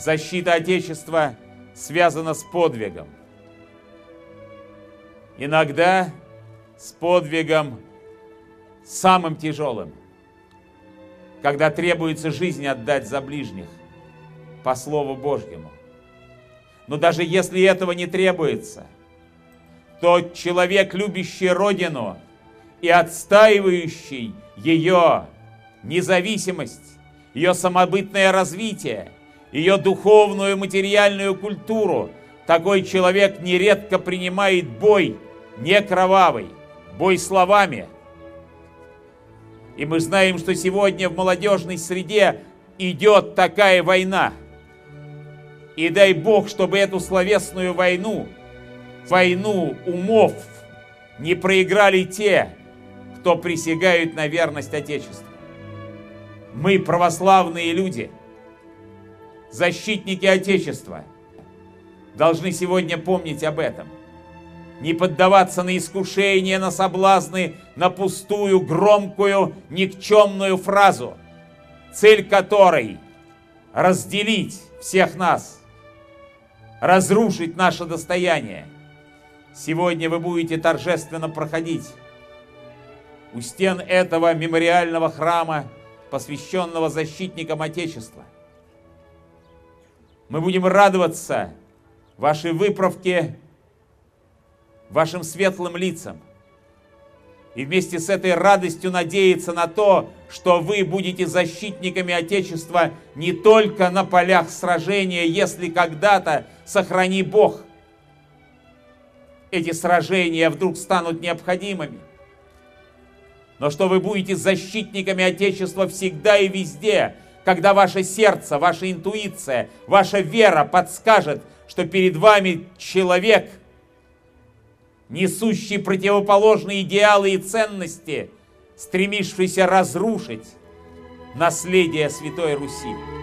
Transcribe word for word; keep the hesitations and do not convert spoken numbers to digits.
Защита Отечества связана с подвигом. Иногда с подвигом самым тяжелым, когда требуется жизнь отдать за ближних по Слову Божьему. Но даже если этого не требуется, то человек, любящий Родину и отстаивающий ее независимость, ее самобытное развитие, ее духовную и материальную культуру, такой человек нередко принимает бой не кровавый, бой словами. И мы знаем, что сегодня в молодежной среде идет такая война. И дай Бог, чтобы эту словесную войну, войну умов, не проиграли те, кто присягают на верность Отечеству. Мы, православные люди, защитники Отечества, должны сегодня помнить об этом. Не поддаваться на искушения, на соблазны, на пустую, громкую, никчемную фразу, цель которой – разделить всех нас, разрушить наше достояние. Сегодня вы будете торжественно проходить у стен этого мемориального храма, посвященного защитникам Отечества. Мы будем радоваться вашей выправке, вашим светлым лицам. И вместе с этой радостью надеяться на то, что вы будете защитниками Отечества не только на полях сражения, если когда-то, сохрани Бог, эти сражения вдруг станут необходимыми, но что вы будете защитниками Отечества всегда и везде, когда ваше сердце, ваша интуиция, ваша вера подскажет, что перед вами человек, несущий противоположные идеалы и ценности, стремившийся разрушить наследие Святой Руси.